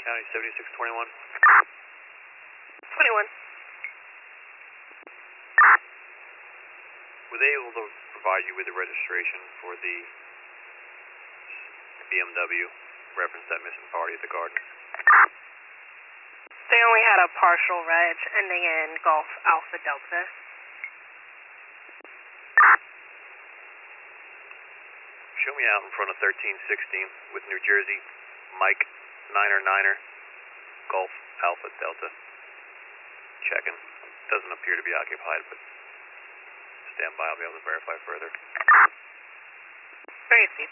County 7621. 21. Were they able to provide you with the registration for the BMW reference that missing party at the garden? They only had a partial reg ending in Golf Alpha Delta. Show me out in front of 1316 with New Jersey, Mike, Niner, Golf Alpha Delta. Checking. Doesn't appear to be occupied, but stand by, I'll be able to verify further. Very Steve.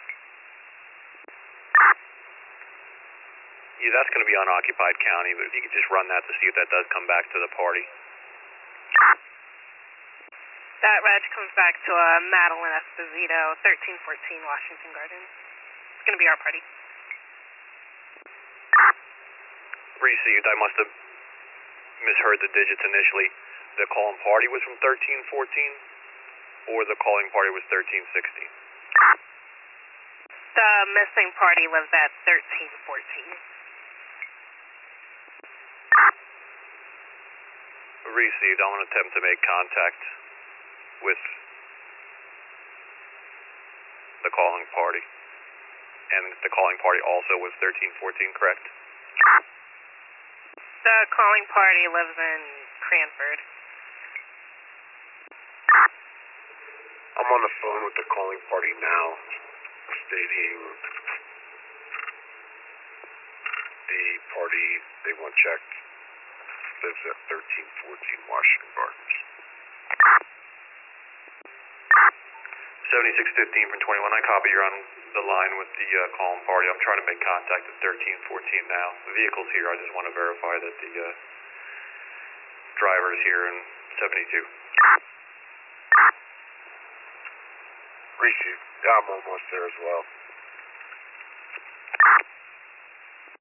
Yeah, that's going to be unoccupied county, but if you could just run that to see if that does come back to the party. That reg comes back to Madeline Esposito, 1314 Washington Gardens. It's going to be our party. Received. I must have misheard the digits initially. The calling party was from 1314, or the calling party was 1316? The missing party lives at 1314. Received. I'm going to attempt to make contact with the calling party. And the calling party also was 1314, correct? The calling party lives in Cranford. I'm on the phone with the calling party now, stating the party they want checked lives at 1314 Washington Gardens. 7615 from 21. I copy. You're on the line with the calling party. I'm trying to make contact at 1314 now. The vehicle's here. I just want to verify that the driver is here in 72. Received. Yeah, I'm almost there as well.